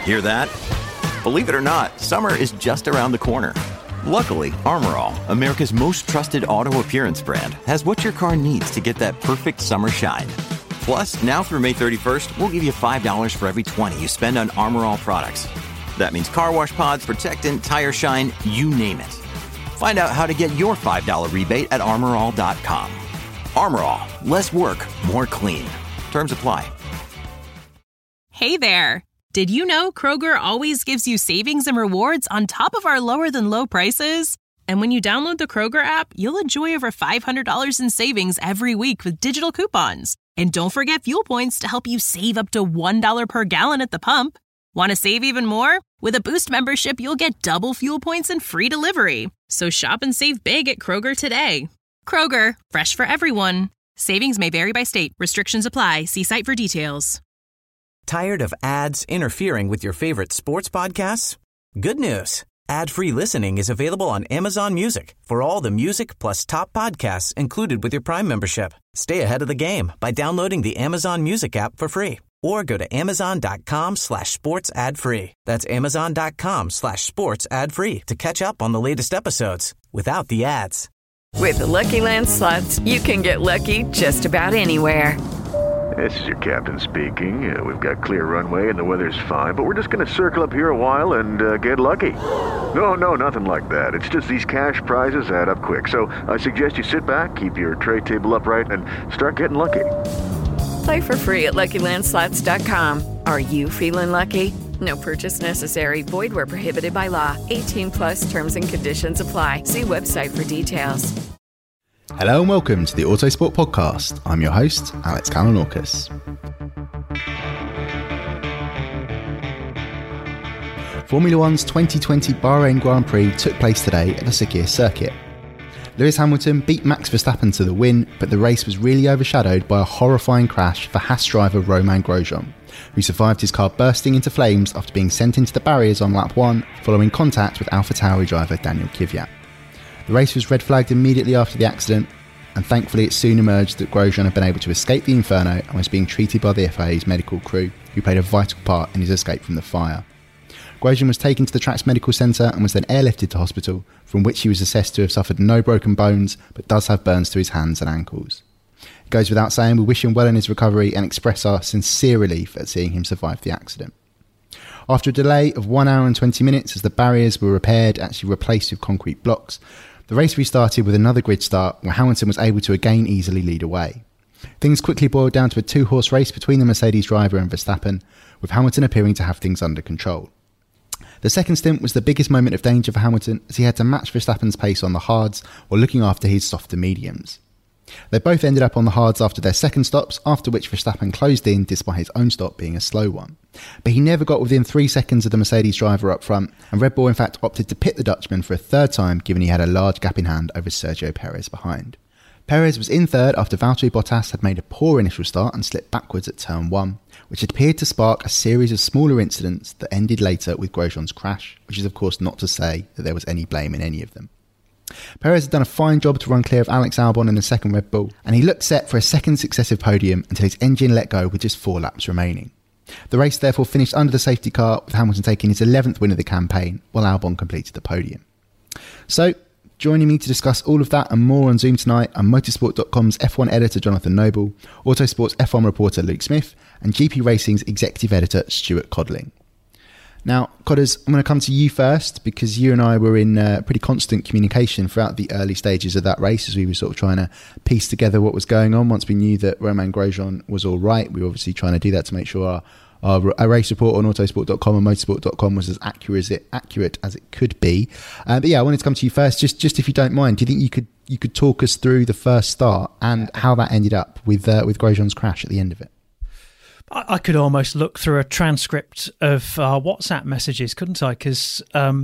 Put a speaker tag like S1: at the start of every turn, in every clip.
S1: Hear that? Believe it or not, summer is just around the corner. Luckily, Armor All, America's most trusted auto appearance brand, has what your car needs to get that perfect summer shine. Plus, now through May 31st, we'll give you $5 for every $20 you spend on Armor All products. That means car wash pods, protectant, tire shine, you name it. Find out how to get your $5 rebate at armorall.com. Armor All, less work, more clean. Terms apply.
S2: Hey there. Did you know Kroger always gives you savings and rewards on top of our lower than low prices? And when you download the Kroger app, you'll enjoy over $500 in savings every week with digital coupons. And don't forget fuel points to help you save up to $1 per gallon at the pump. Want to save even more? With a Boost membership, you'll get double fuel points and free delivery. So shop and save big at Kroger today. Kroger, fresh for everyone. Savings may vary by state. Restrictions apply. See site for details.
S3: Tired of ads interfering with your favorite sports podcasts? Good news. Ad-free listening is available on Amazon Music for all the music plus top podcasts included with your Prime membership. Stay ahead of the game by downloading the Amazon Music app for free or go to amazon.com/sports ad free. That's amazon.com/sports ad free to catch up on the latest episodes without the ads.
S4: With the Lucky Land Slots, you can get lucky just about anywhere.
S5: This is your captain speaking. We've got clear runway and the weather's fine, but we're just going to circle up here a while and get lucky. No, nothing like that. It's just these cash prizes add up quick. So I suggest you sit back, keep your tray table upright, and start getting lucky.
S4: Play for free at LuckyLandSlots.com. Are you feeling lucky? No purchase necessary. Void where prohibited by law. 18 plus terms and conditions apply. See website for details.
S6: Hello and welcome to the Autosport Podcast. I'm your host, Alex Kalinauckas. Formula One's 2020 Bahrain Grand Prix took place today at the Sakhir circuit. Lewis Hamilton beat Max Verstappen to the win, but the race was really overshadowed by a horrifying crash for Haas driver Romain Grosjean, who survived his car bursting into flames after being sent into the barriers on lap 1 following contact with AlphaTauri driver Daniel Kvyat. The race was red flagged immediately after the accident, and thankfully it soon emerged that Grosjean had been able to escape the inferno and was being treated by the FIA's medical crew, who played a vital part in his escape from the fire. Grosjean was taken to the track's medical centre and was then airlifted to hospital, from which he was assessed to have suffered no broken bones, but does have burns to his hands and ankles. It goes without saying we wish him well in his recovery and express our sincere relief at seeing him survive the accident. After a delay of 1 hour and 20 minutes as the barriers were repaired, actually replaced with concrete blocks, the race restarted with another grid start where Hamilton was able to again easily lead away. Things quickly boiled down to a 2-horse race between the Mercedes driver and Verstappen, with Hamilton appearing to have things under control. The second stint was the biggest moment of danger for Hamilton as he had to match Verstappen's pace on the hards while looking after his softer mediums. They both ended up on the hards after their second stops, after which Verstappen closed in despite his own stop being a slow one. But he never got within 3 seconds of the Mercedes driver up front, and Red Bull in fact opted to pit the Dutchman for a third time given he had a large gap in hand over Sergio Perez behind. Perez was in third after Valtteri Bottas had made a poor initial start and slipped backwards at turn 1, which appeared to spark a series of smaller incidents that ended later with Grosjean's crash, which is of course not to say that there was any blame in any of them. Perez had done a fine job to run clear of Alex Albon in the second Red Bull, and he looked set for a second successive podium until his engine let go with just 4 laps remaining. The race therefore finished under the safety car, with Hamilton taking his 11th win of the campaign, while Albon completed the podium. So, joining me to discuss all of that and more on Zoom tonight are Motorsport.com's F1 editor Jonathan Noble, Autosport's F1 reporter Luke Smith, and GP Racing's executive editor Stuart Codling. Now, Codders, I'm going to come to you first because you and I were in pretty constant communication throughout the early stages of that race as we were sort of trying to piece together what was going on. Once we knew that Romain Grosjean was all right, we were obviously trying to do that to make sure our race report on autosport.com and motorsport.com was as accurate as it could be. But yeah, I wanted to come to you first, just if you don't mind. Do you think you could talk us through the first start and how that ended up with Grosjean's crash at the end of it?
S7: I could almost look through a transcript of our WhatsApp messages, couldn't I? Because,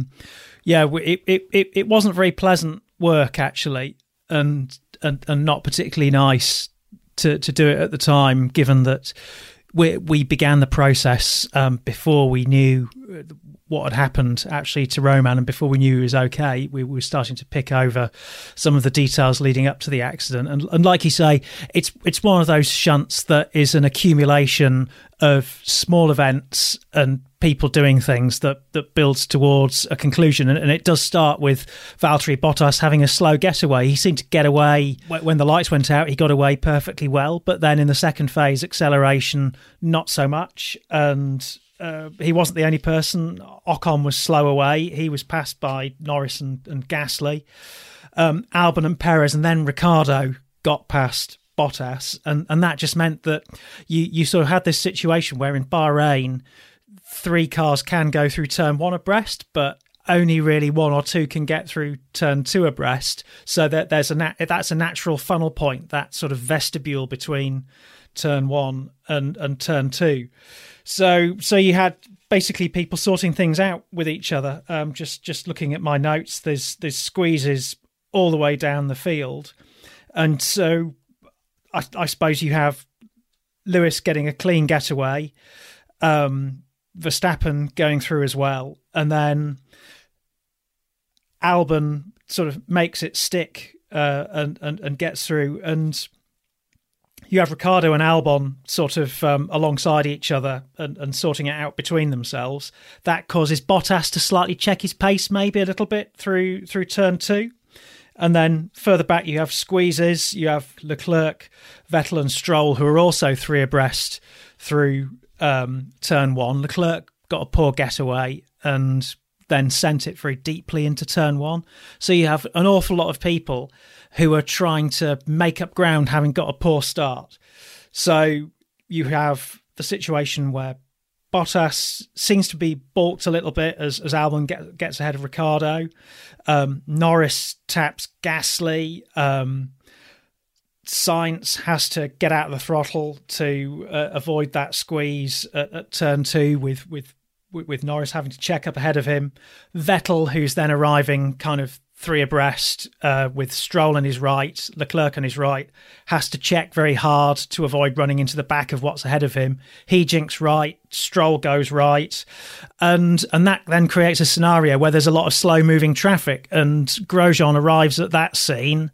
S7: it wasn't very pleasant work, actually, and not particularly nice to do it at the time, given that we began the process before we knew what had happened actually to Romain, and before we knew he was okay. We were starting to pick over some of the details leading up to the accident, and like you say, it's one of those shunts that is an accumulation of small events and people doing things that builds towards a conclusion. And it does start with Valtteri Bottas having a slow getaway. He seemed to get away when the lights went out. He got away perfectly well. But then in the second phase, acceleration, not so much. And he wasn't the only person. Ocon was slow away. He was passed by Norris and Gasly. Albon and Perez, and then Ricciardo got past Bottas, and that just meant that you sort of had this situation where in Bahrain 3 cars can go through turn 1 abreast, but only really 1 or 2 can get through turn 2 abreast, so that that's a natural funnel point, that sort of vestibule between turn 1 and turn 2. So you had basically people sorting things out with each other. Just looking at my notes, there's squeezes all the way down the field, and so I suppose you have Lewis getting a clean getaway, Verstappen going through as well, and then Albon sort of makes it stick and gets through, and you have Ricciardo and Albon sort of alongside each other and sorting it out between themselves. That causes Bottas to slightly check his pace maybe a little bit through turn 2. And then further back, you have squeezes. You have Leclerc, Vettel and Stroll, who are also 3 abreast through turn 1. Leclerc got a poor getaway and then sent it very deeply into turn 1. So you have an awful lot of people who are trying to make up ground having got a poor start. So you have the situation where Bottas seems to be balked a little bit as Albon gets ahead of Ricciardo. Norris taps Gasly. Sainz has to get out of the throttle to avoid that squeeze at turn 2 with Norris having to check up ahead of him. Vettel, who's then arriving kind of 3 abreast with Stroll on his right, Leclerc on his right, has to check very hard to avoid running into the back of what's ahead of him. He jinks right, Stroll goes right, and that then creates a scenario where there's a lot of slow-moving traffic, and Grosjean arrives at that scene,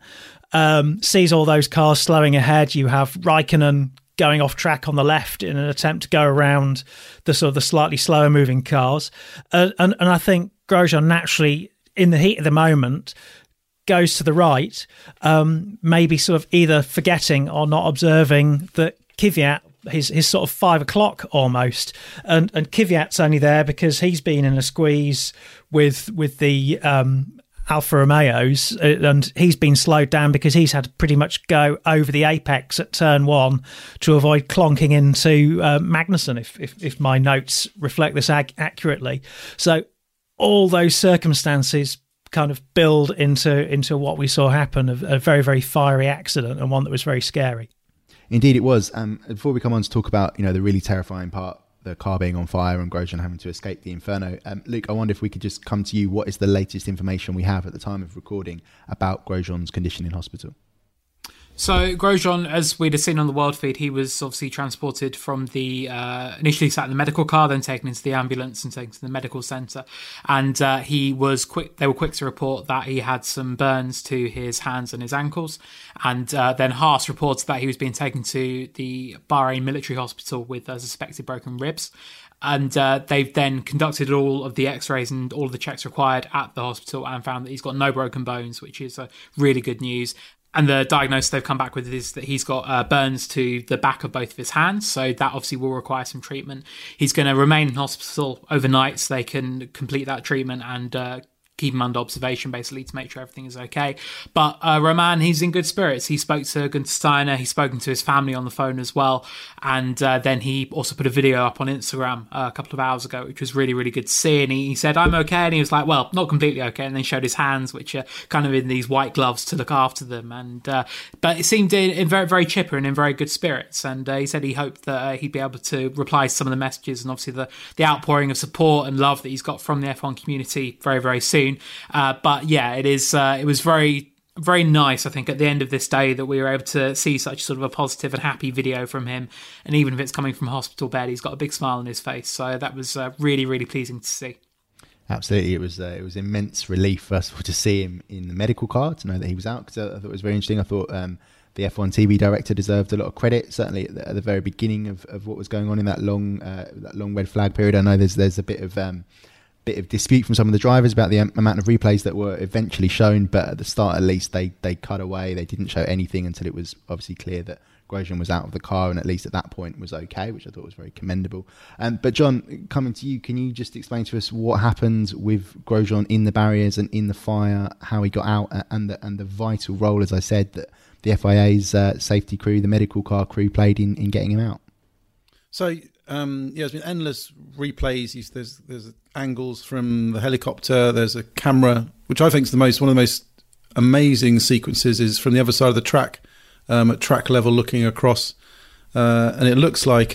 S7: sees all those cars slowing ahead. You have Raikkonen going off track on the left in an attempt to go around the sort of the slightly slower moving cars, and I think Grosjean naturally, in the heat of the moment, goes to the right, maybe sort of either forgetting or not observing that Kvyat, his sort of 5 o'clock almost, and Kvyat's only there because he's been in a squeeze with the Alfa Romeos, and he's been slowed down because he's had to pretty much go over the apex at turn 1 to avoid clonking into Magnussen, if my notes reflect this accurately. So all those circumstances kind of build into what we saw happen, a very, very fiery accident, and one that was very scary.
S6: Indeed it was. Before we come on to talk about the really terrifying part, the car being on fire and Grosjean having to escape the inferno, Luke, I wonder if we could just come to you. What is the latest information we have at the time of recording about Grosjean's condition in hospital?
S8: So Grosjean, as we'd have seen on the world feed, he was obviously transported from the initially sat in the medical car, then taken into the ambulance and taken to the medical centre. And he was quick. They were quick to report that he had some burns to his hands and his ankles. And then Haas reports that he was being taken to the Bahrain military hospital with suspected broken ribs. And they've then conducted all of the x-rays and all of the checks required at the hospital and found that he's got no broken bones, which is really good news. And the diagnosis they've come back with is that he's got burns to the back of both of his hands. So that obviously will require some treatment. He's going to remain in hospital overnight so they can complete that treatment and keep him under observation, basically, to make sure everything is okay. But Romain, he's in good spirits. He spoke to Gunther Steiner. He's spoken to his family on the phone as well. And then he also put a video up on Instagram a couple of hours ago, which was really, really good to see. And he said, I'm okay. And he was like, well, not completely okay. And then showed his hands, which are kind of in these white gloves to look after them. And but it seemed in very, very chipper and in very good spirits. And he said he hoped that he'd be able to reply to some of the messages and obviously the outpouring of support and love that he's got from the F1 community very, very soon. But yeah, it was very, very nice, I think, at the end of this day that we were able to see such sort of a positive and happy video from him. And even if it's coming from a hospital bed, he's got a big smile on his face. So that was really, really pleasing to see.
S6: Absolutely. It was immense relief, first of all, to see him in the medical car, to know that he was out, because I thought it was very interesting. I thought the F1 TV director deserved a lot of credit, certainly at the very beginning of what was going on in that long red flag period. I know there's a bit of dispute from some of the drivers about the amount of replays that were eventually shown, but at the start at least they cut away. They didn't show anything until it was obviously clear that Grosjean was out of the car, and at least at that point was okay, which I thought was very commendable. But John, coming to you, can you just explain to us what happened with Grosjean in the barriers and in the fire, how he got out, and the vital role, as I said, that the FIA's safety crew, the medical car crew, played in getting him out?
S9: So there's been endless replays. There's angles from the helicopter. There's a camera, which I think is one of the most amazing sequences, is from the other side of the track. At track level, looking across, and it looks like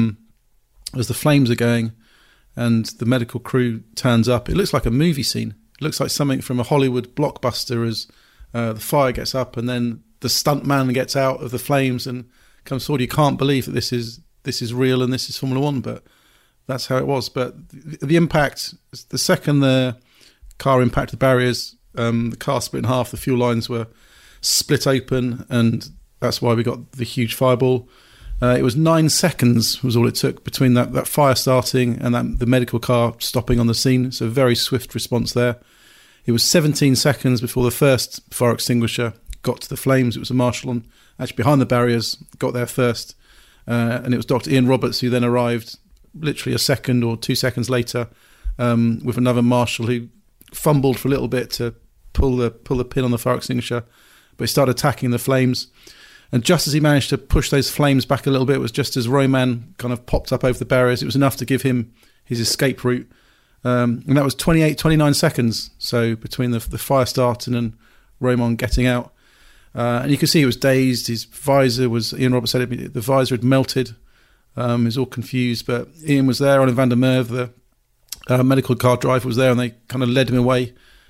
S9: as the flames are going and the medical crew turns up, it looks like a movie scene. It looks like something from a Hollywood blockbuster as the fire gets up and then the stuntman gets out of the flames and comes forward. You can't believe that this is real and this is Formula One, but that's how it was. But the impact, the second the car impacted the barriers, the car split in half, the fuel lines were split open, and that's why we got the huge fireball. It was 9 seconds was all it took between that fire starting and the medical car stopping on the scene. So a very swift response there. It was 17 seconds before the first fire extinguisher got to the flames. It was a marshal actually behind the barriers, got there first. And it was Dr. Ian Roberts who then arrived literally a second or 2 seconds later with another marshal who fumbled for a little bit to pull the pin on the fire extinguisher, but he started attacking the flames. And just as he managed to push those flames back a little bit, it was just as Romain kind of popped up over the barriers. It was enough to give him his escape route. And that was 29 seconds. So between the fire starting and Romain getting out. And you could see he was dazed. His visor was, Ian Roberts said the visor had melted. He was all confused. But Ian was there. Alain van der Merwe, the medical car driver, was there, and they kind of led him away.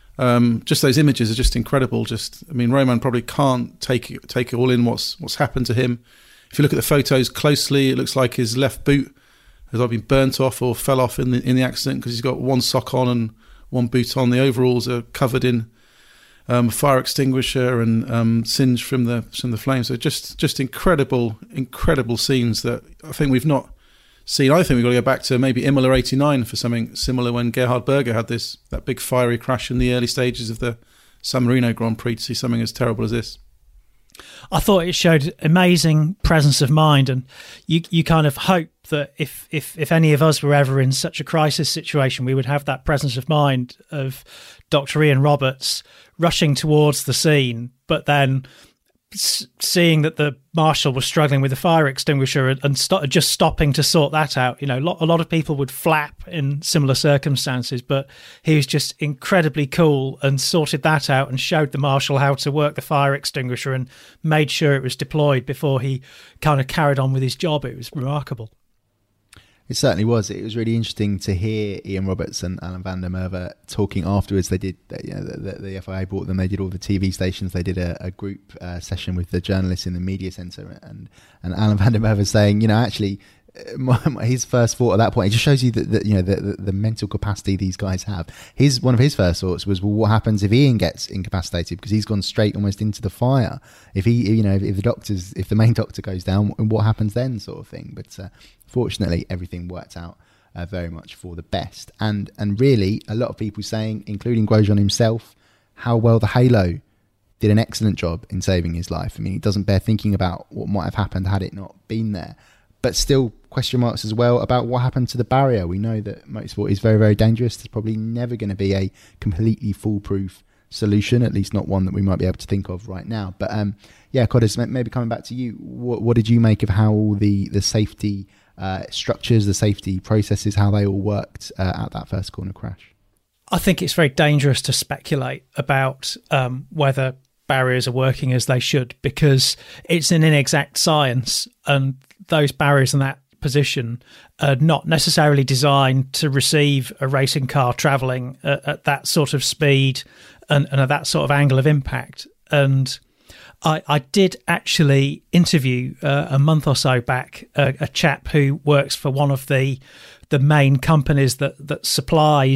S9: Just those images are just incredible. Romain probably can't take it all in what's happened to him. If you look at the photos closely, it looks like his left boot has either been burnt off or fell off in the accident, because he's got one sock on and one boot on. The overalls are covered in fire extinguisher and singed from the flames. So just incredible scenes that I think we've not seen. I think we've got to go back to maybe Imola 89 for something similar, when Gerhard Berger had that big fiery crash in the early stages of the San Marino Grand Prix, to see something as terrible as this.
S7: I thought it showed amazing presence of mind, and you kind of hope that if any of us were ever in such a crisis situation, we would have that presence of mind of Dr. Ian Roberts rushing towards the scene, but then seeing that the marshal was struggling with the fire extinguisher and just stopping to sort that out. A lot of people would flap in similar circumstances, but he was just incredibly cool and sorted that out and showed the marshal how to work the fire extinguisher and made sure it was deployed before he kind of carried on with his job. It was remarkable.
S6: It certainly was. It was really interesting to hear Ian Roberts and Alain van der Merwe talking afterwards. They did, the FIA brought them. They did all the TV stations. They did a group session with the journalists in the media centre, and Alain van der Merwe saying, actually, his first thought at that point, it just shows you that the mental capacity these guys have. One of his first thoughts was, well, what happens if Ian gets incapacitated, because he's gone straight almost into the fire? If the main doctor goes down, what happens then, sort of thing. But fortunately, everything worked out very much for the best. And really, a lot of people saying, including Grosjean himself, how well the Halo did an excellent job in saving his life. I mean, it doesn't bear thinking about what might have happened had it not been there. But still, question marks as well about what happened to the barrier. We know that motorsport is very, very dangerous. There's probably never going to be a completely foolproof solution, at least not one that we might be able to think of right now. But Codis, maybe coming back to you, what did you make of how all the safety structures, the safety processes, how they all worked at that first corner crash?
S7: I think it's very dangerous to speculate about whether barriers are working as they should, because it's an inexact science, and those barriers in that position are not necessarily designed to receive a racing car travelling at that sort of speed and at that sort of angle of impact. And I did actually interview a month or so back a chap who works for one of the main companies that supplies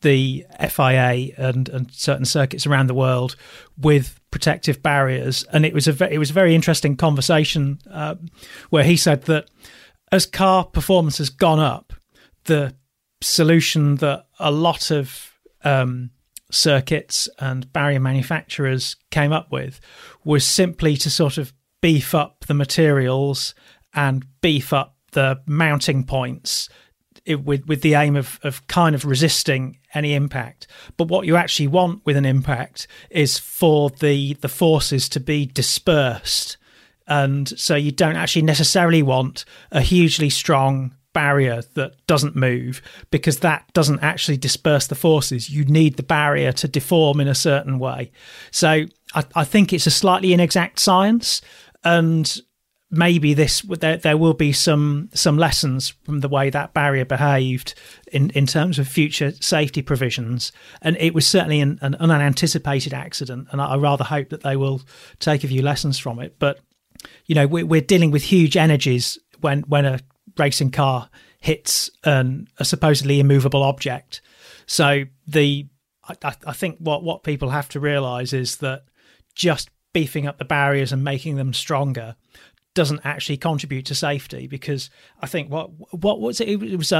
S7: the FIA and certain circuits around the world with protective barriers. And it was a very interesting conversation where he said that as car performance has gone up, the solution that a lot of circuits and barrier manufacturers came up with was simply to sort of beef up the materials and beef up the mounting points with the aim of kind of resisting any impact. But what you actually want with an impact is for the forces to be dispersed. And so you don't actually necessarily want a hugely strong barrier that doesn't move, because that doesn't actually disperse the forces. You need the barrier to deform in a certain way. So I think it's a slightly inexact science, and maybe there will be some lessons from the way that barrier behaved in terms of future safety provisions. And it was certainly an unanticipated accident, and I rather hope that they will take a few lessons from it. But you know, we're dealing with huge energies when a racing car hits a supposedly immovable object. So I think what people have to realise is that just beefing up the barriers and making them stronger doesn't actually contribute to safety, because I think what was it? It was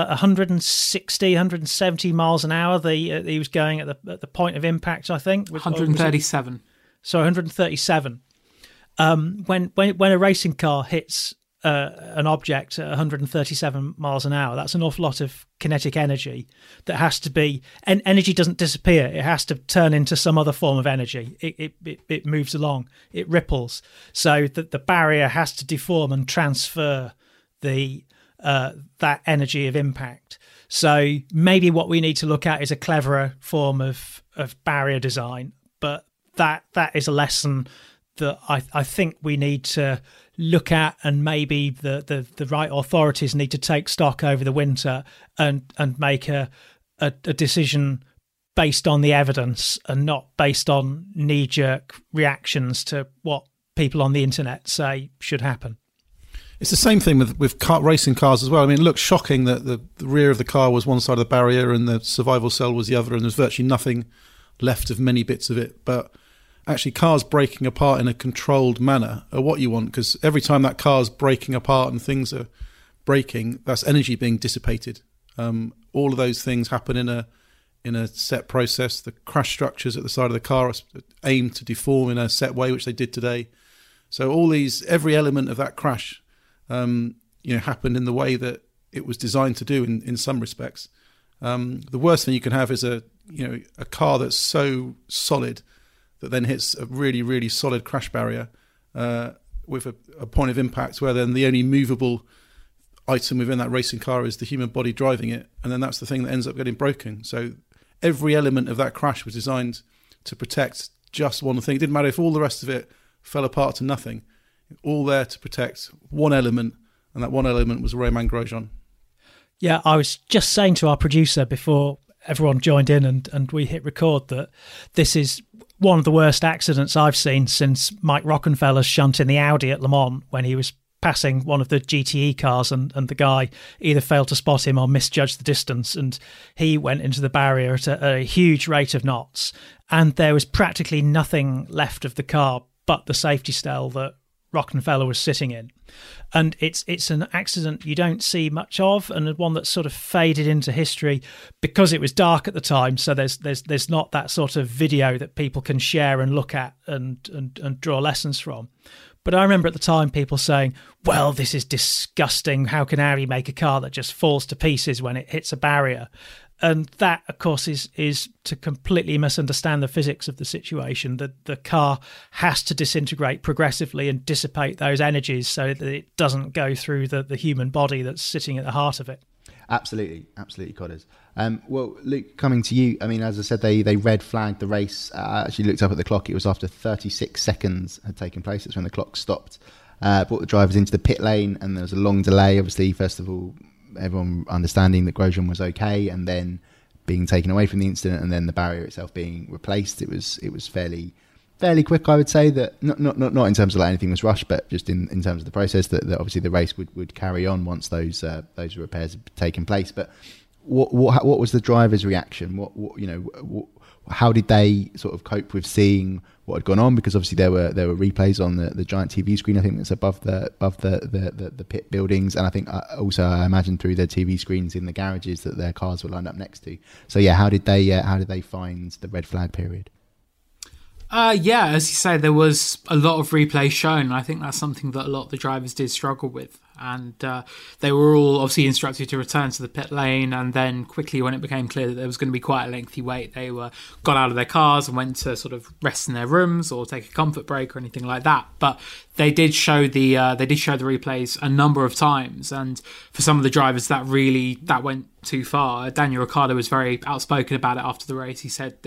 S7: 170 miles an hour. He was going at the point of impact, I think.
S8: 137.
S7: So 137. When a racing car hits an object at 137 miles an hour, that's an awful lot of kinetic energy that has to be, and energy doesn't disappear, it has to turn into some other form of energy. It moves along, it ripples, so that the barrier has to deform and transfer that energy of impact. So maybe what we need to look at is a cleverer form of barrier design, but that is a lesson that I think we need to look at, and maybe the right authorities need to take stock over the winter and make a decision based on the evidence and not based on knee-jerk reactions to what people on the internet say should happen.
S9: It's the same thing with racing cars as well. I mean, it looks shocking that the rear of the car was one side of the barrier and the survival cell was the other, and there's virtually nothing left of many bits of it. But actually, cars breaking apart in a controlled manner are what you want, because every time that car's breaking apart and things are breaking, that's energy being dissipated. All of those things happen in a set process. The crash structures at the side of the car are aimed to deform in a set way, which they did today. So every element of that crash, happened in the way that it was designed to do in some respects. The worst thing you can have is a car that's so solid that then hits a really, really solid crash barrier with a point of impact where then the only movable item within that racing car is the human body driving it, and then that's the thing that ends up getting broken. So every element of that crash was designed to protect just one thing. It didn't matter if all the rest of it fell apart to nothing. All there to protect one element, and that one element was Romain Grosjean.
S7: Yeah, I was just saying to our producer before everyone joined in and we hit record that this is one of the worst accidents I've seen since Mike Rockenfeller's shunt in the Audi at Le Mans when he was passing one of the GTE cars and the guy either failed to spot him or misjudged the distance, and he went into the barrier at a huge rate of knots, and there was practically nothing left of the car but the safety stell that Rockenfeller was sitting in. And it's an accident you don't see much of, and one that's sort of faded into history because it was dark at the time, so there's not that sort of video that people can share and look at and draw lessons from. But I remember at the time people saying, well, this is disgusting, how can Audi make a car that just falls to pieces when it hits a barrier? And that, of course, is to completely misunderstand the physics of the situation. The car has to disintegrate progressively and dissipate those energies so that it doesn't go through the human body that's sitting at the heart of it.
S6: Absolutely, Codders. Well, Luke, coming to you, I mean, as I said, they red flagged the race. I actually looked up at the clock. It was after 36 seconds had taken place. That's when the clock stopped. Brought the drivers into the pit lane, and there was a long delay. Obviously, first of all, everyone understanding that Grosjean was okay, and then being taken away from the incident, and then the barrier itself being replaced. It was fairly quick, I would say. That not in terms of like anything was rushed, but just in terms of the process that obviously the race would carry on once those repairs had taken place. But what was the driver's reaction? How did they sort of cope with seeing what had gone on? Because obviously there were replays on the giant TV screen, I think, that's above the pit buildings, and I think I imagine through the TV screens in the garages that their cars were lined up next to. So yeah, how did they find the red flag period?
S8: As you say, there was a lot of replay shown. I think that's something that a lot of the drivers did struggle with. And they were all obviously instructed to return to the pit lane. And then quickly, when it became clear that there was going to be quite a lengthy wait, they got out of their cars and went to sort of rest in their rooms or take a comfort break or anything like that. But they did show the replays a number of times. And for some of the drivers, that went too far. Daniel Ricciardo was very outspoken about it after the race.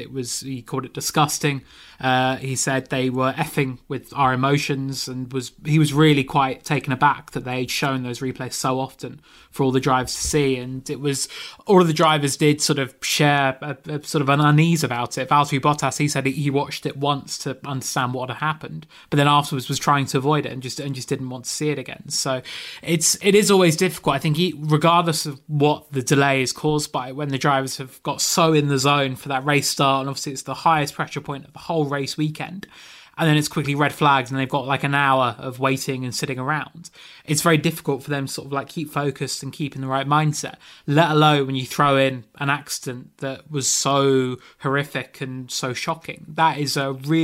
S8: He called it disgusting. He said they were effing with our emotions, and he was really quite taken aback that they'd shown those replays so often for all the drivers to see. And it was, all of the drivers did sort of share a sort of an unease about it. Valtteri Bottas, he said he watched it once to understand what had happened, but then afterwards was trying to avoid it and just didn't want to see it again. So it is always difficult. I think regardless of what the delay is caused by, when the drivers have got so in the zone for that race start, and obviously it's the highest pressure point of the whole race weekend, and then it's quickly red flags and they've got like an hour of waiting and sitting around, it's very difficult for them to sort of like keep focused and keep in the right mindset, let alone when you throw in an accident that was so horrific and so shocking. That is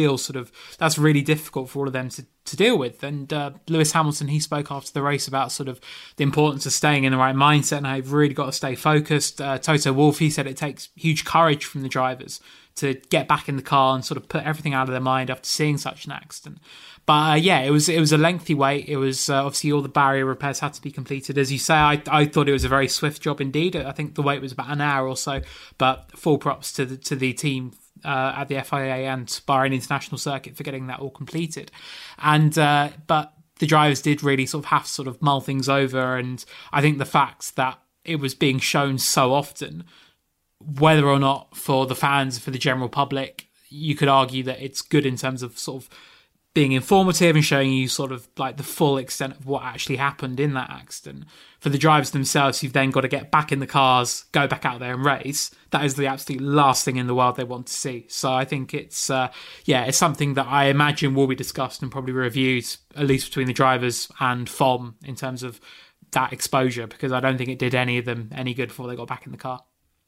S8: that's really difficult for all of them to deal with. And Lewis Hamilton, he spoke after the race about sort of the importance of staying in the right mindset and how you've really got to stay focused. Toto Wolff, he said it takes huge courage from the drivers to get back in the car and sort of put everything out of their mind after seeing such an accident. But it was a lengthy wait. It was obviously all the barrier repairs had to be completed. As you say, I thought it was a very swift job indeed. I think the wait was about an hour or so, but full props to the team at the FIA and Bahrain International Circuit for getting that all completed. And but the drivers did really sort of have to sort of mull things over, and I think the fact that it was being shown so often, whether or not for the fans, for the general public, you could argue that it's good in terms of sort of being informative and showing you sort of like the full extent of what actually happened in that accident. For the drivers themselves, you've then got to get back in the cars, go back out there and race. That is the absolute last thing in the world they want to see. So I think it's something that I imagine will be discussed and probably reviewed, at least between the drivers and FOM, in terms of that exposure, because I don't think it did any of them any good before they got back in the car.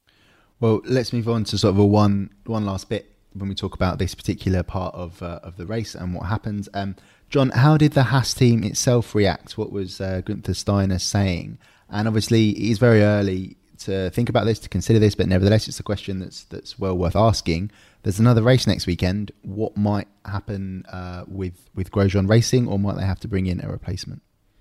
S6: Well, let's move on to sort of a one last bit when we talk about this particular part of the race and what happened. John, how did the Haas team itself react? What was Gunther Steiner saying? And obviously, it is very early to think about this, to consider this, but nevertheless, it's a question that's well worth asking. There's another race next weekend. What might happen with Grosjean Racing, or might they have to bring in a replacement?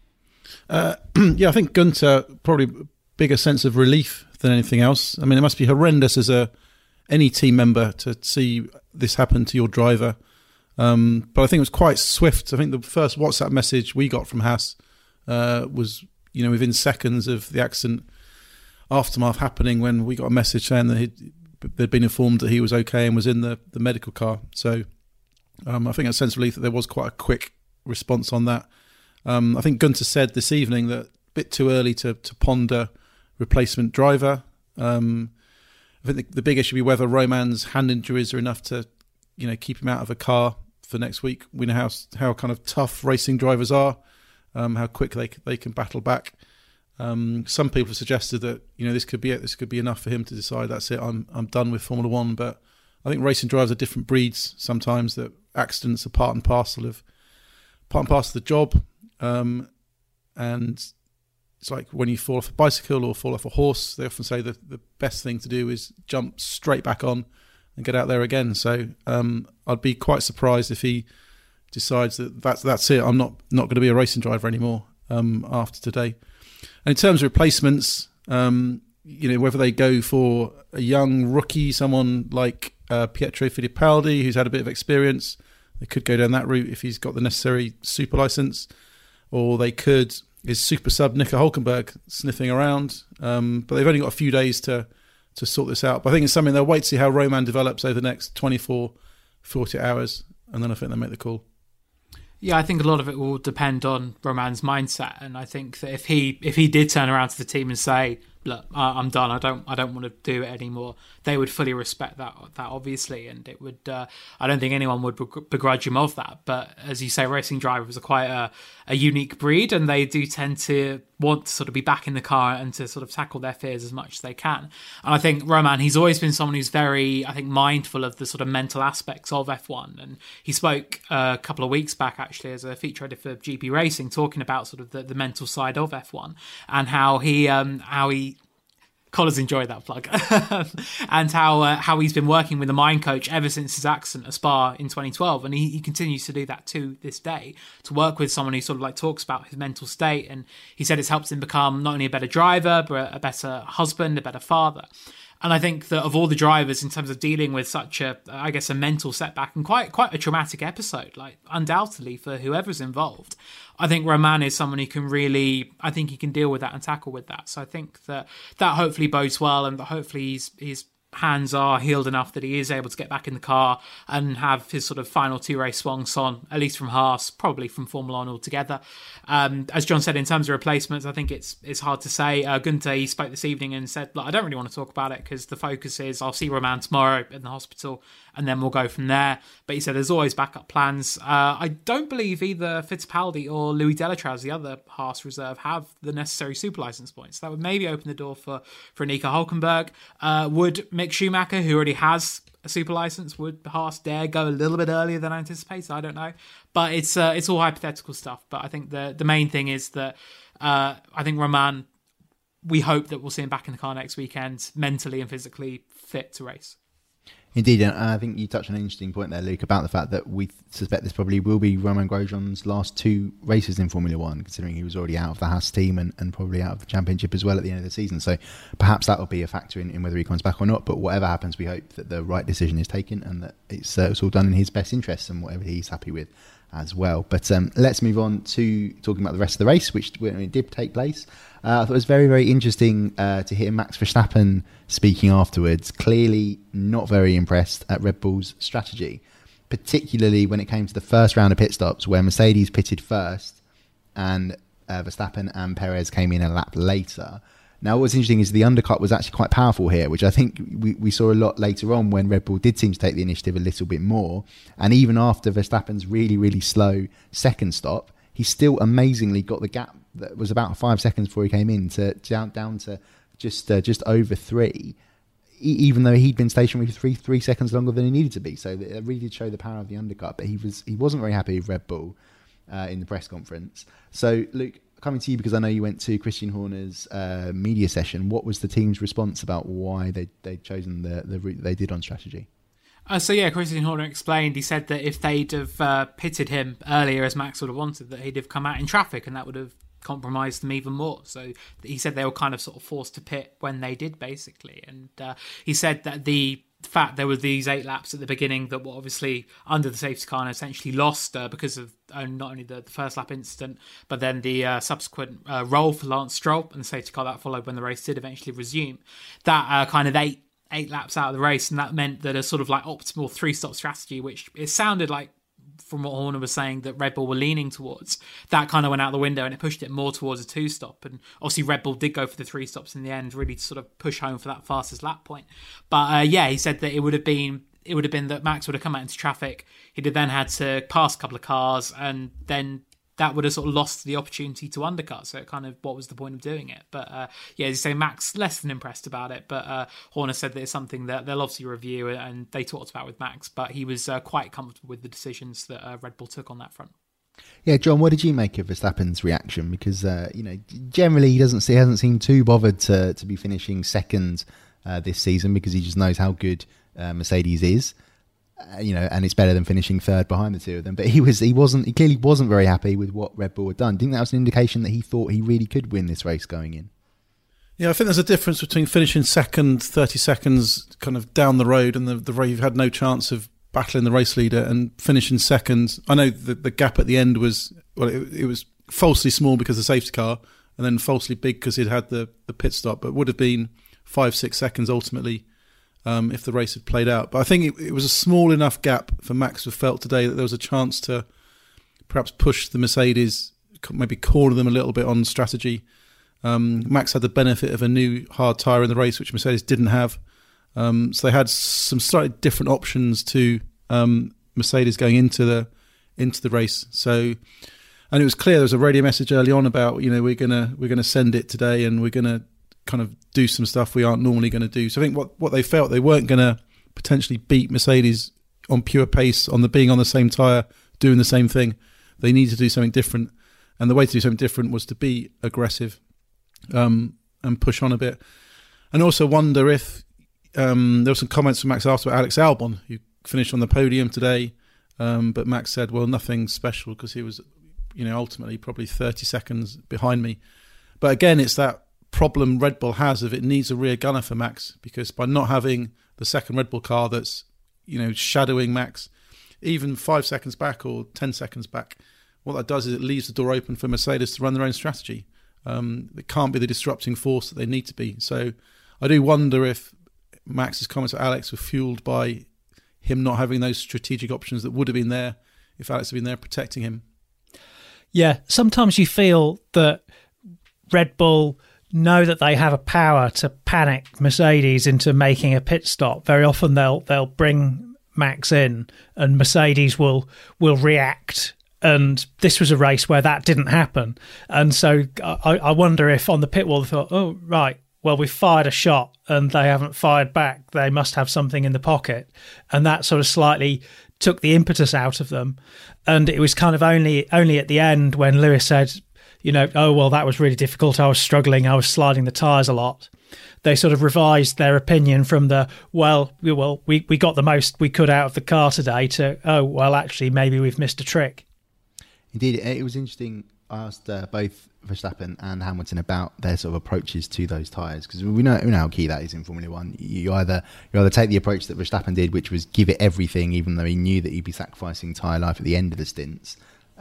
S9: I think Gunther probably bigger sense of relief than anything else. I mean, it must be horrendous as any team member to see this happen to your driver. But I think it was quite swift. I think the first WhatsApp message we got from Haas was, within seconds of the accident aftermath happening, when we got a message saying that they'd been informed that he was okay and was in the medical car. So I think a sense of relief that there was quite a quick response on that. I think Gunther said this evening that a bit too early to ponder replacement driver. I think the big issue will be whether Roman's hand injuries are enough to, keep him out of a car for next week. We know how kind of tough racing drivers are, how quick they can battle back. Some people have suggested that this could be it. This could be enough for him to decide that's it. I'm done with Formula One. But I think racing drivers are different breeds. Sometimes that accidents are part and parcel of the job, and it's like when you fall off a bicycle or fall off a horse, they often say that the best thing to do is jump straight back on and get out there again. So I'd be quite surprised if he decides that that's it. I'm not going to be a racing driver anymore after today. And in terms of replacements, whether they go for a young rookie, someone like Pietro Fittipaldi, who's had a bit of experience, they could go down that route if he's got the necessary super license, or they could. Is super sub Nico Hülkenberg sniffing around? But they've only got a few days to sort this out. But I think it's something they'll wait to see how Roman develops over the next 24, 40 hours, and then I think they'll make the call.
S8: Yeah, I think a lot of it will depend on Roman's mindset, and I think that if he did turn around to the team and say, look, I'm done. I don't want to do it anymore. They would fully respect that obviously, and it would. I don't think anyone would begrudge him of that. But as you say, racing drivers are quite a unique breed, and they do tend to want to sort of be back in the car and to sort of tackle their fears as much as they can. And I think Romain, he's always been someone who's very, I think, mindful of the sort of mental aspects of F1. And he spoke a couple of weeks back, actually, as a feature editor for GP Racing, talking about sort of the mental side of F1 and how he Colin's enjoyed that plug. And how he's been working with a mind coach ever since his accident at Spa in 2012. And he continues to do that to this day, to work with someone who sort of like talks about his mental state. And he said it's helped him become not only a better driver, but a better husband, a better father. And I think that of all the drivers, in terms of dealing with such a mental setback and quite a traumatic episode, like undoubtedly for whoever's involved, I think Romain is someone who can really, I think he can deal with that and tackle with that. So I think that hopefully bodes well, and that hopefully his hands are healed enough that he is able to get back in the car and have his sort of final 2 race swans on, at least from Haas, probably from Formula 1 altogether. As John said, in terms of replacements, I think it's hard to say. Gunther, he spoke this evening and said, look, I don't really want to talk about it because the focus is I'll see Romain tomorrow in the hospital and then we'll go from there. But he said there's always backup plans. I don't believe either Fittipaldi or Louis Delatraz, the other Haas reserve, have the necessary super license points. That would maybe open the door for Nico Hülkenberg. Would Mick Schumacher, who already has a super license, would Haas dare go a little bit earlier than anticipated? I don't know. But it's all hypothetical stuff. But I think the main thing is that I think Romain, we hope that we'll see him back in the car next weekend, mentally and physically fit to race.
S6: Indeed, and I think you touched on an interesting point there, Luke, about the fact that we suspect this probably will be Romain Grosjean's last 2 races in Formula 1, considering he was already out of the Haas team and probably out of the championship as well at the end of the season. So perhaps that will be a factor in whether he comes back or not. But whatever happens, we hope that the right decision is taken and that it's all done in his best interests and whatever he's happy with as well. But let's move on to talking about the rest of the race, which did take place. I thought it was very, very interesting to hear Max Verstappen speaking afterwards, clearly not very impressed at Red Bull's strategy, particularly when it came to the first round of pit stops where Mercedes pitted first and Verstappen and Perez came in a lap later. Now, what's interesting is the undercut was actually quite powerful here, which I think we saw a lot later on when Red Bull did seem to take the initiative a little bit more. And even after Verstappen's really, really slow second stop, he still amazingly got the gap that was about 5 seconds before he came in to down to just over 3, even though he'd been stationary for three seconds longer than he needed to be. So it really did show the power of the undercut. But he wasn't very happy with Red Bull in the press conference. So, Luke, coming to you, because I know you went to Christian Horner's media session, what was the team's response about why they'd chosen the route they did on strategy?
S8: Christian Horner explained, he said that if they'd have pitted him earlier, as Max would have wanted, that he'd have come out in traffic and that would have compromised them even more. So he said they were kind of sort of forced to pit when they did, basically. And he said that the fact there were these 8 laps at the beginning that were obviously under the safety car and essentially lost because of not only the first lap incident, but then the subsequent roll for Lance Stroll and the safety car that followed when the race did eventually resume. That kind of 8 laps out of the race, and that meant that a sort of like optimal 3-stop strategy, which it sounded like from what Horner was saying that Red Bull were leaning towards, that kind of went out the window and it pushed it more towards a 2-stop. And obviously Red Bull did go for the 3 stops in the end, really to sort of push home for that fastest lap point. But he said that it would have been that Max would have come out into traffic. He'd have then had to pass a couple of cars, and then that would have sort of lost the opportunity to undercut. So it kind of, what was the point of doing it? But as you say, Max less than impressed about it. But Horner said that it's something that they'll obviously review, and they talked about with Max. But he was quite comfortable with the decisions that Red Bull took on that front.
S6: Yeah, John, what did you make of Verstappen's reaction? Because generally he hasn't seemed too bothered to be finishing second this season, because he just knows how good Mercedes is. And it's better than finishing third behind the two of them. But he clearly wasn't very happy with what Red Bull had done. Do you think that was an indication that he thought he really could win this race going in?
S9: Yeah, I think there's a difference between finishing second 30 seconds kind of down the road and the road you've had no chance of battling the race leader, and finishing second. I know the gap at the end was, it was falsely small because of the safety car, and then falsely big because he'd had the pit stop, but would have been 5-6 seconds ultimately if the race had played out. But I think it was a small enough gap for Max to have felt today that there was a chance to perhaps push the Mercedes, maybe corner them a little bit on strategy. Max had the benefit of a new hard tyre in the race, which Mercedes didn't have. So they had some slightly different options to Mercedes going into the race. So, and it was clear there was a radio message early on about, we're gonna send it today, and we're gonna kind of do some stuff we aren't normally going to do. So I think what they felt, they weren't going to potentially beat Mercedes on pure pace, on the being on the same tyre, doing the same thing. They needed to do something different, and the way to do something different was to be aggressive and push on a bit. And also wonder if there were some comments from Max after about Alex Albon, who finished on the podium today, but Max said, well, nothing special because he was, ultimately probably 30 seconds behind me. But again, it's that problem Red Bull has of it needs a rear gunner for Max, because by not having the second Red Bull car that's shadowing Max even 5 seconds back or 10 seconds back, what that does is it leaves the door open for Mercedes to run their own strategy. It can't be the disrupting force that they need to be. So I do wonder if Max's comments at Alex were fueled by him not having those strategic options that would have been there if Alex had been there protecting him.
S7: Yeah, sometimes you feel that Red Bull know that they have a power to panic Mercedes into making a pit stop. Very often they'll bring Max in and Mercedes will react. And this was a race where that didn't happen. And so I wonder if on the pit wall they thought, oh, right, well, we've fired a shot and they haven't fired back. They must have something in the pocket. And that sort of slightly took the impetus out of them. And it was kind of only at the end when Lewis said, oh, well, that was really difficult. I was struggling. I was sliding the tyres a lot. They sort of revised their opinion from the, we got the most we could out of the car today to, oh, well, actually, maybe we've missed a trick.
S6: Indeed, it was interesting. I asked both Verstappen and Hamilton about their sort of approaches to those tyres, because we know how key that is in Formula One. You either take the approach that Verstappen did, which was give it everything, even though he knew that he'd be sacrificing tyre life at the end of the stints,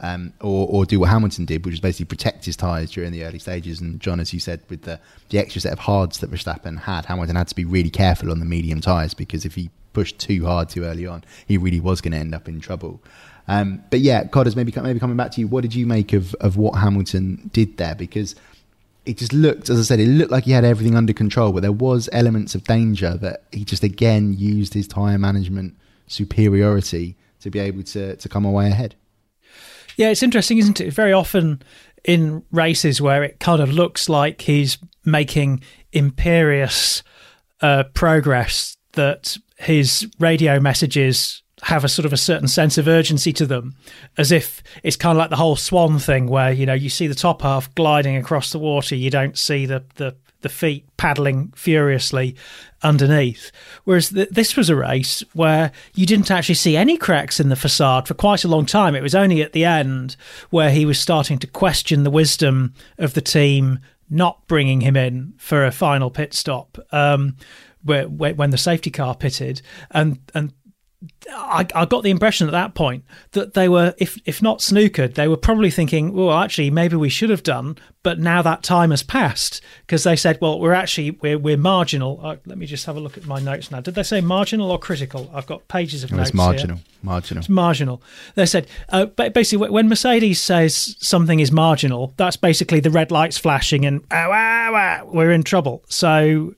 S6: or do what Hamilton did, which was basically protect his tyres during the early stages. And John, as you said, with the extra set of hards that Verstappen had, Hamilton had to be really careful on the medium tyres, because if he pushed too hard too early on, he really was going to end up in trouble. But yeah, Codders, maybe coming back to you, what did you make of what Hamilton did there? Because it just looked, as I said, it looked like he had everything under control, but there was elements of danger that he just again used his tyre management superiority to be able to come away ahead.
S7: Yeah, it's interesting, isn't it? Very often in races where it kind of looks like he's making imperious progress, that his radio messages have a sort of a certain sense of urgency to them, as if it's kind of like the whole Swan thing where, you see the top half gliding across the water, you don't see the feet paddling furiously underneath. Whereas this was a race where you didn't actually see any cracks in the facade for quite a long time. It was only at the end where he was starting to question the wisdom of the team not bringing him in for a final pit stop, when the safety car pitted, and I got the impression at that point that they were, if not snookered, they were probably thinking, well, actually, maybe we should have done, but now that time has passed, because they said, well, we're marginal. Let me just have a look at my notes now. Did they say marginal or critical? I've got pages of notes
S6: here. Marginal.
S7: It's marginal. They said, basically, when Mercedes says something is marginal, that's basically the red lights flashing and we're in trouble. So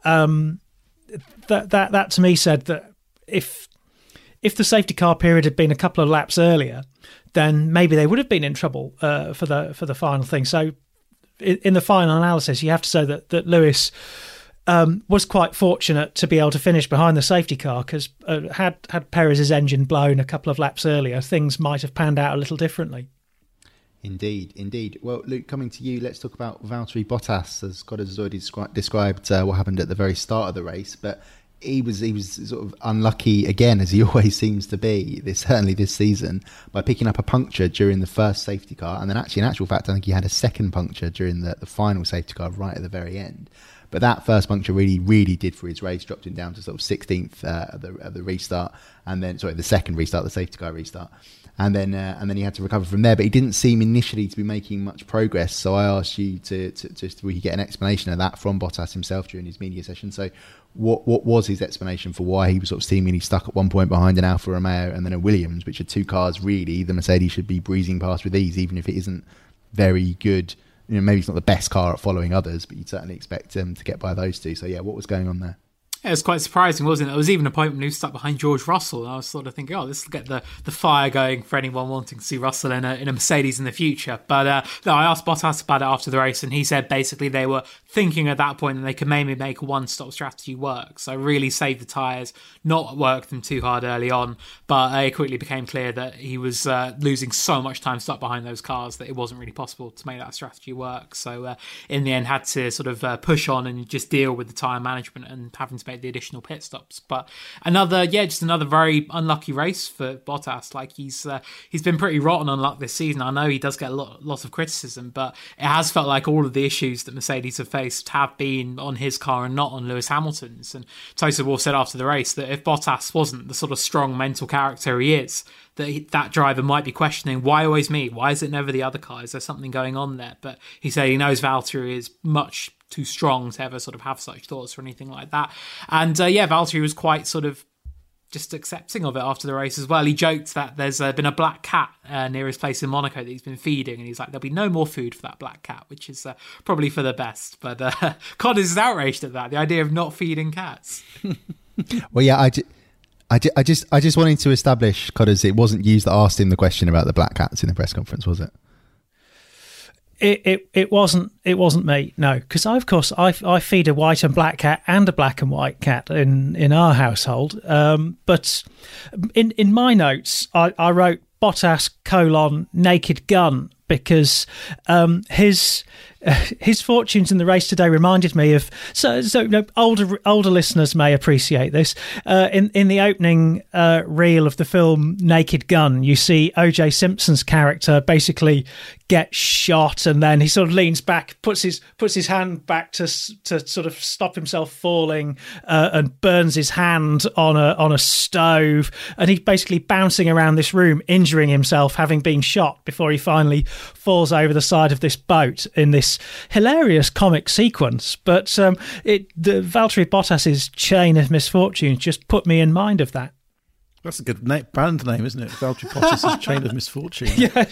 S7: that to me said that if the safety car period had been a couple of laps earlier, then maybe they would have been in trouble for the final thing. So in the final analysis, you have to say that Lewis was quite fortunate to be able to finish behind the safety car, because had Perez's engine blown a couple of laps earlier, things might have panned out a little differently.
S6: Indeed. Well, Luke, coming to you, let's talk about Valtteri Bottas. As Scott has already described what happened at the very start of the race, but he was sort of unlucky again, as he always seems to be, certainly this season, by picking up a puncture during the first safety car. And then actually, in actual fact, I think he had a second puncture during the final safety car right at the very end. But that first puncture really, really did for his race, dropped him down to sort of 16th at the restart, and then, the second restart, the safety car restart. And then he had to recover from there, but he didn't seem initially to be making much progress. So I asked you to we could get an explanation of that from Bottas himself during his media session. So what was his explanation for why he was sort of seemingly stuck at one point behind an Alfa Romeo and then a Williams, which are two cars really the Mercedes should be breezing past with ease, even if it isn't very good maybe he's not the best car at following others, but you'd certainly expect him to get by those two. So yeah, what was going on there?
S8: It was quite surprising, wasn't it? There was even a point when he was stuck behind George Russell, and I was sort of thinking, this will get the fire going for anyone wanting to see Russell in a Mercedes in the future. But no, I asked Bottas about it after the race, and he said basically they were thinking at that point that they could maybe make a one-stop strategy work. So really save the tyres, not work them too hard early on. But it quickly became clear that he was losing so much time stuck behind those cars that it wasn't really possible to make that strategy work. So in the end, had to sort of push on and just deal with the tyre management and having to make the additional pit stops. But just another very unlucky race for Bottas. Like he's been pretty rotten on luck this season. I know he does get lots of criticism, but it has felt like all of the issues that Mercedes have faced have been on his car and not on Lewis Hamilton's. And Toto Wolff said after the race that if Bottas wasn't the sort of strong mental character he is, that driver might be questioning, why always me? Why is it never the other car? Is there something going on there? But he said he knows Valtteri is much too strong to ever sort of have such thoughts or anything like that. And Valtteri was quite sort of just accepting of it after the race as well. He joked that there's been a black cat near his place in Monaco that he's been feeding, and he's like, there'll be no more food for that black cat, which is probably for the best. But Connors is outraged at that, the idea of not feeding cats.
S6: Well, yeah, I just wanted to establish, Codders, it wasn't you that asked him the question about the black cats in the press conference, was it?
S7: It wasn't me, no, because I feed a white and black cat and a black and white cat in our household. But in my notes, I wrote Bottas : naked gun, because his fortunes in the race today reminded me of older listeners may appreciate this. In the opening reel of the film Naked Gun, you see O.J. Simpson's character basically get shot, and then he sort of leans back, puts his hand back to sort of stop himself falling, and burns his hand on a stove, and he's basically bouncing around this room, injuring himself, having been shot before he finally falls over the side of this boat in this hilarious comic sequence. But the Valtteri Bottas's chain of misfortunes just put me in mind of that.
S9: That's a good brand name, isn't it? Valtteri Bottas's chain of misfortune.
S7: Yeah.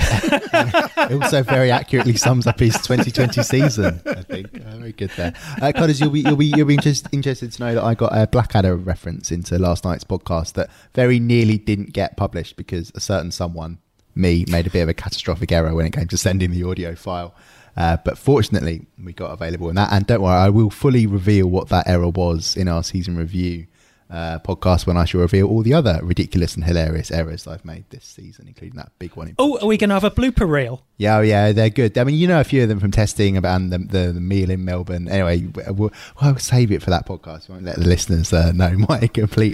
S6: It also very accurately sums up his 2020 season, I think. Very good there. Codders, you'll be just interested to know that I got a Blackadder reference into last night's podcast that very nearly didn't get published because a certain someone, me, made a bit of a catastrophic error when it came to sending the audio file. But fortunately, we got available in that. And don't worry, I will fully reveal what that error was in our season review podcast when I shall reveal all the other ridiculous and hilarious errors I've made this season, including that big one.
S7: Are we going to have a blooper reel?
S6: Yeah, they're good. I mean, you know a few of them from testing about the meal in Melbourne. Anyway, we'll save it for that podcast. We won't let the listeners know my complete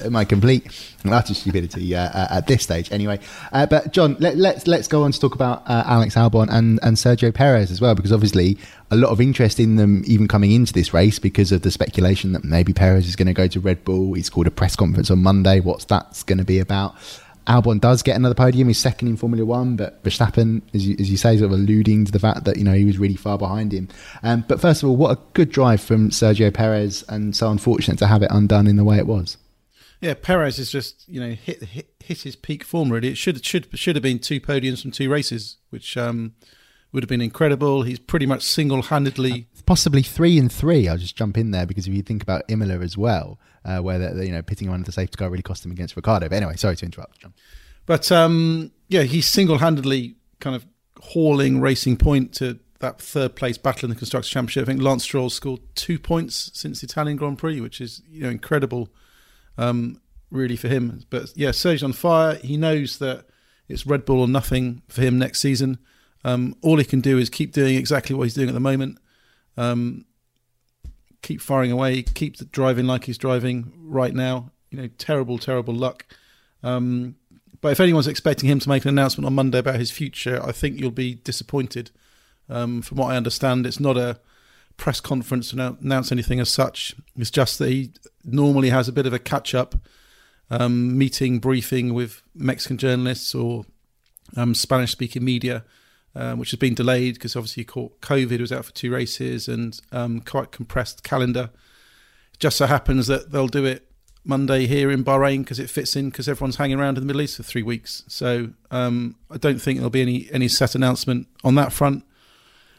S6: utter stupidity at this stage. Anyway, but John, let's go on to talk about Alex Albon and Sergio Perez as well, because obviously a lot of interest in them even coming into this race because of the speculation that maybe Perez is going to go to Red Bull. He's called a press conference on Monday. What's that's going to be about? Albon does get another podium. He's second in Formula One, but Verstappen, as you say, sort of alluding to the fact that, you know, he was really far behind him. But first of all, what a good drive from Sergio Perez, and so unfortunate to have it undone in the way it was.
S9: Yeah, Perez is just, you know, hit his peak form, really. It should have been 2 podiums from 2 races, which would have been incredible. He's pretty much single-handedly...
S6: Possibly 3 and 3. I'll just jump in there, because if you think about Imola as well, where they're, you know, pitting him under the safety car really cost him against Ricciardo. But anyway, sorry to interrupt, John.
S9: But he's single-handedly kind of hauling Racing Point to that 3rd place battle in the Constructors' Championship. I think Lance Stroll scored 2 points since the Italian Grand Prix, which is, you know, incredible, really, for him. But yeah, Sergio's on fire. He knows that it's Red Bull or nothing for him next season. All he can do is keep doing exactly what he's doing at the moment. Keep firing away, keep driving like he's driving right now. You know, terrible luck. But if anyone's expecting him to make an announcement on Monday about his future, I think you'll be disappointed. From what I understand, it's not a press conference to announce anything as such. It's just that he normally has a bit of a catch-up briefing with Mexican journalists or Spanish-speaking media, which has been delayed because obviously he caught COVID, was out for 2 races, and quite compressed calendar. It just so happens that they'll do it Monday here in Bahrain because it fits in, because everyone's hanging around in the Middle East for 3 weeks. So I don't think there'll be any set announcement on that front.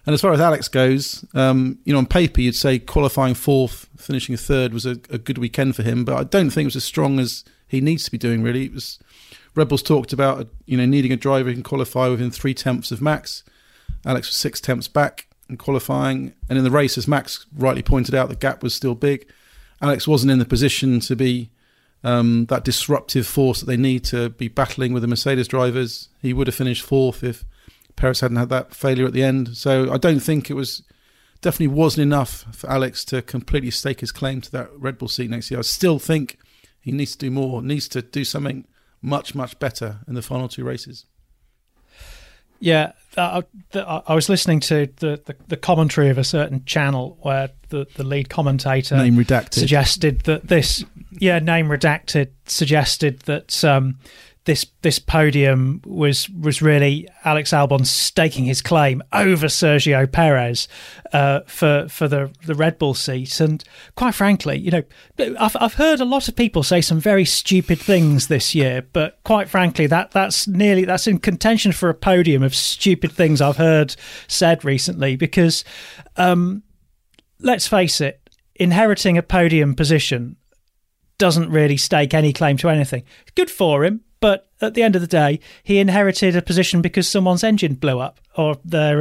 S9: And as far as Alex goes, on paper you'd say qualifying fourth, finishing third was a good weekend for him, but I don't think it was as strong as he needs to be doing, really. It was Red Bull's talked about needing a driver who can qualify within 3/10 of Max. Alex was 6/10 back in qualifying, and in the race, as Max rightly pointed out, the gap was still big. Alex wasn't in the position to be that disruptive force that they need to be battling with the Mercedes drivers. He would have finished fourth if Perez hadn't had that failure at the end. So I don't think definitely wasn't enough for Alex to completely stake his claim to that Red Bull seat next year. I still think he needs to do more, needs to do something much, much better in the final two races.
S7: Yeah, I was listening to the commentary of a certain channel where the lead commentator,
S9: name redacted,
S7: suggested that name redacted, suggested that this podium was really Alex Albon staking his claim over Sergio Perez for the Red Bull seat. And quite frankly, I've heard a lot of people say some very stupid things this year, but quite frankly, that's in contention for a podium of stupid things I've heard said recently. Because let's face it, inheriting a podium position doesn't really stake any claim to anything. Good for him. But at the end of the day, he inherited a position because someone's engine blew up, or they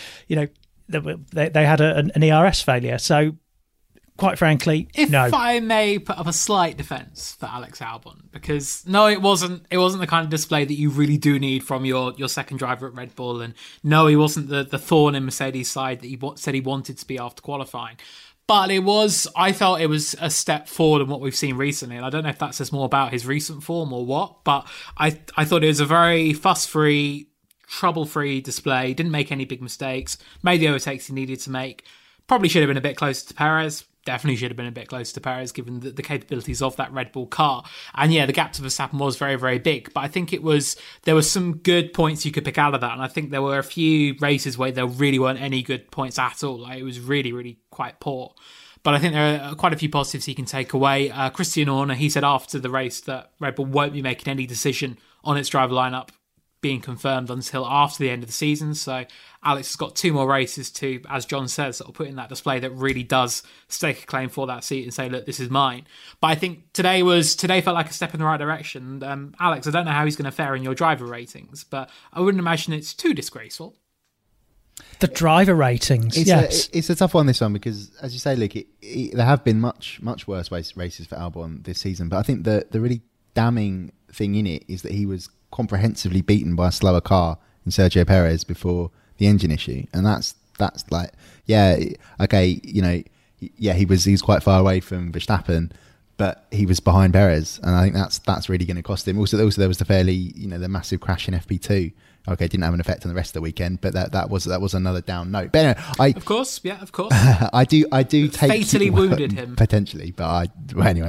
S7: had an ERS failure. So, quite frankly, no.
S8: If I may put up a slight defence for Alex Albon, because no, it wasn't the kind of display that you really do need from your second driver at Red Bull, and no, he wasn't the thorn in Mercedes' side that he said he wanted to be after qualifying. But I felt it was a step forward in what we've seen recently. And I don't know if that says more about his recent form or what, but I thought it was a very fuss-free, trouble-free display. Didn't make any big mistakes. Made the overtakes he needed to make. Probably should have been a bit closer to Perez. Definitely should have been a bit closer to Perez, given the capabilities of that Red Bull car. And yeah, the gap to Verstappen was very, very big. But I think there were some good points you could pick out of that. And I think there were a few races where there really weren't any good points at all. Like, it was really, really quite poor. But I think there are quite a few positives he can take away. Christian Horner, he said after the race that Red Bull won't be making any decision on its driver lineup being confirmed until after the end of the season. So Alex has got 2 more races to, as John says, sort of put in that display that really does stake a claim for that seat and say, look, this is mine. But I think today felt like a step in the right direction. Alex, I don't know how he's going to fare in your driver ratings, but I wouldn't imagine it's too disgraceful.
S7: The driver ratings, yes.
S6: It's a tough one, this one, because, as you say, Luke, there have been much, much worse races for Albon this season. But I think the really damning thing in it is that he was comprehensively beaten by a slower car in Sergio Perez before the engine issue. And that's like, yeah, okay, he was quite far away from Verstappen, but he was behind Perez. And I think that's really going to cost him. Also, there was the massive crash in FP2. Okay, it didn't have an effect on the rest of the weekend, but that was another down note. But anyway,
S8: of course.
S6: I do take
S8: fatally wounded him
S6: potentially, but anyway.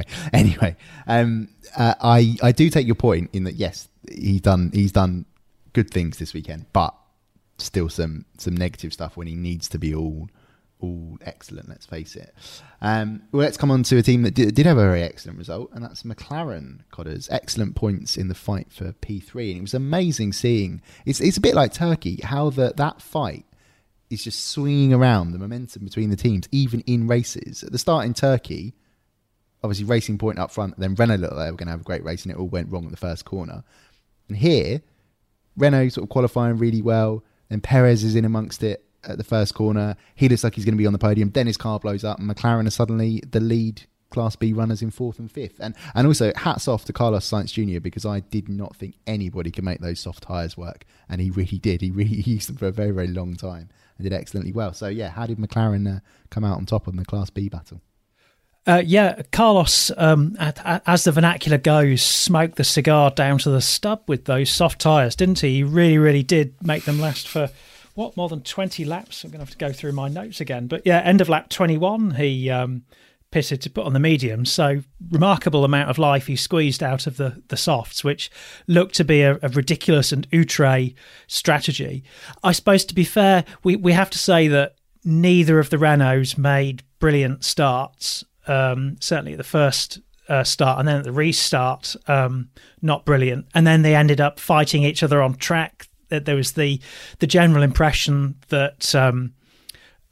S6: I do take your point in that yes, he's done good things this weekend, but still some negative stuff when he needs to be all excellent. Let's face it. Well, let's come on to a team that did have a very excellent result, and that's McLaren. Codders, excellent points in the fight for P3, and it was amazing seeing. It's a bit like Turkey, how that fight is just swinging around the momentum between the teams, even in races. At the start in Turkey, obviously Racing Point up front, then Renault looked like they were going to have a great race, and it all went wrong at the first corner. And here, Renault sort of qualifying really well, and Perez is in amongst it at the first corner. He looks like he's going to be on the podium. Then his car blows up and McLaren are suddenly the lead Class B runners in 4th and 5th. And also hats off to Carlos Sainz Jr. because I did not think anybody could make those soft tyres work. And he really did. He used them for a very, very long time and did excellently well. So yeah, how did McLaren come out on top in the Class B battle?
S7: Carlos, as the vernacular goes, smoked the cigar down to the stub with those soft tyres, didn't he? He really, really did make them last for more than 20 laps? I'm going to have to go through my notes again. But yeah, end of lap 21, he pitted to put on the mediums. So remarkable amount of life he squeezed out of the softs, which looked to be a ridiculous and outre strategy. I suppose, to be fair, we have to say that neither of the Renaults made brilliant starts. Certainly at the first start, and then at the restart, not brilliant. And then they ended up fighting each other on track. There was the general impression that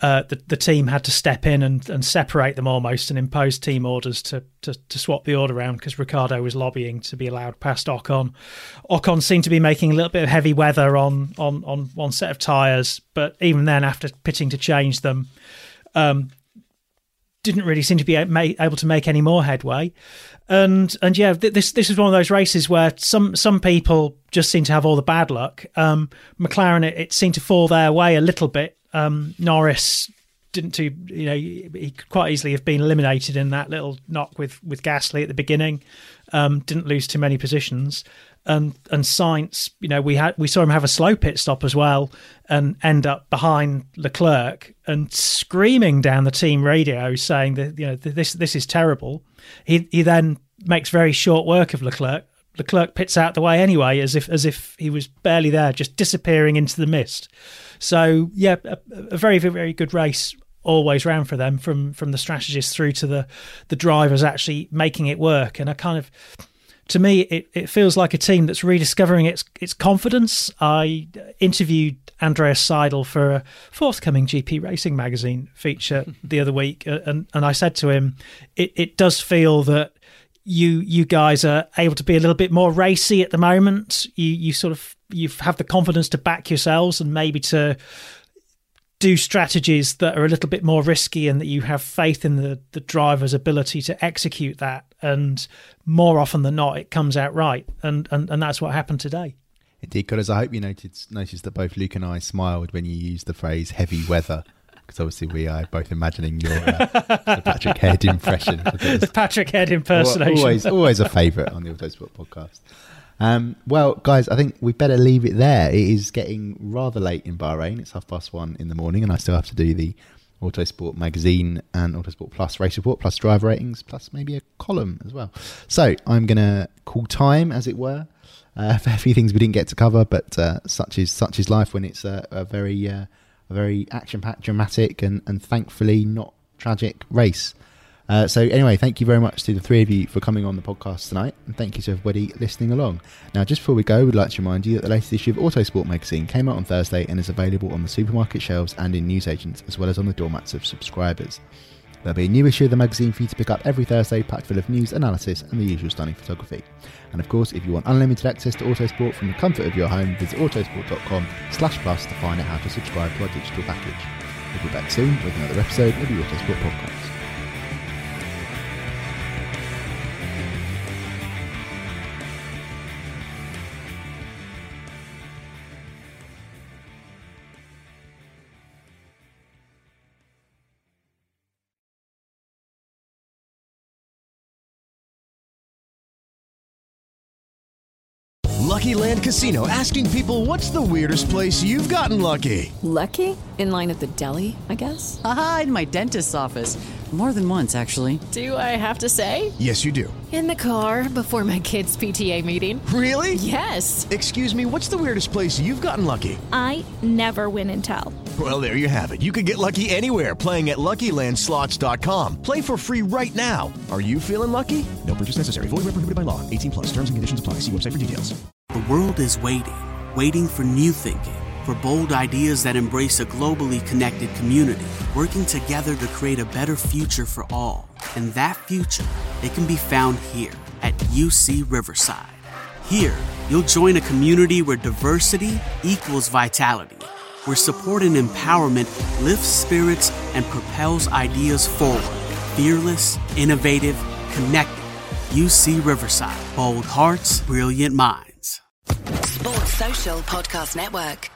S7: the team had to step in and separate them almost and impose team orders to swap the order around because Ricciardo was lobbying to be allowed past Ocon. Ocon seemed to be making a little bit of heavy weather on one set of tyres, but even then, after pitting to change them, didn't really seem to be able to make any more headway. And yeah, this is one of those races where some people just seem to have all the bad luck. McLaren, it seemed to fall their way a little bit. Norris didn't he could quite easily have been eliminated in that little knock with Gasly at the beginning. Didn't lose too many positions. And Sainz, we saw him have a slow pit stop as well and end up behind Leclerc and screaming down the team radio saying that this is terrible. He then makes very short work of Leclerc. Leclerc pits out the way anyway, as if he was barely there, just disappearing into the mist. So yeah, a very, very good race always round for them, from the strategists through to the drivers actually making it work. And to me, it feels like a team that's rediscovering its confidence. I interviewed Andreas Seidel for a forthcoming GP Racing magazine feature the other week, and I said to him, it does feel that you guys are able to be a little bit more racy at the moment. You have the confidence to back yourselves and maybe to do strategies that are a little bit more risky, and that you have faith in the driver's ability to execute that. And more often than not, it comes out right. And that's what happened today.
S6: Indeed, Connors, I hope you noticed that both Luke and I smiled when you used the phrase heavy weather, because obviously we are both imagining your Patrick Head impression.
S7: The Patrick Head impersonation.
S6: Always a favourite on the Autosport podcast. Well, guys, I think we better leave it there. It is getting rather late in Bahrain. It's 1:30 in the morning, and I still have to do the Autosport magazine and Autosport Plus race report, plus driver ratings, plus maybe a column as well. So I'm going to call time, as it were, for a few things we didn't get to cover, but such is life when it's a very action-packed, dramatic, and thankfully not tragic race. So anyway, thank you very much to the three of you for coming on the podcast tonight, and thank you to everybody listening along. Now, just before we go, we'd like to remind you that the latest issue of Autosport magazine came out on Thursday and is available on the supermarket shelves and in newsagents, as well as on the doormats of subscribers. There'll be a new issue of the magazine for you to pick up every Thursday, packed full of news, analysis, and the usual stunning photography. And of course, if you want unlimited access to Autosport from the comfort of your home, visit autosport.com/plus to find out how to subscribe to our digital package. We'll be back soon with another episode of the Autosport podcast.
S10: Lucky Land Casino, asking people, what's the weirdest place you've gotten lucky?
S4: Lucky? In line at the deli, I guess?
S11: Aha, in my dentist's office. More than once, actually.
S12: Do I have to say?
S10: Yes, you do.
S12: In the car before my kids' PTA meeting.
S10: Really?
S12: Yes.
S10: Excuse me, what's the weirdest place you've gotten lucky?
S13: I never win and tell.
S10: Well, there you have it. You can get lucky anywhere, playing at LuckyLandSlots.com. Play for free right now. Are you feeling lucky? No purchase necessary. Void where prohibited by law. 18+. Terms and conditions apply. See website for details.
S14: The world is waiting for new thinking, for bold ideas that embrace a globally connected community, working together to create a better future for all. And that future, it can be found here at UC Riverside. Here, you'll join a community where diversity equals vitality, where support and empowerment lifts spirits and propels ideas forward. Fearless, innovative, connected. UC Riverside. Bold hearts, brilliant minds.
S15: Sports Social Podcast Network.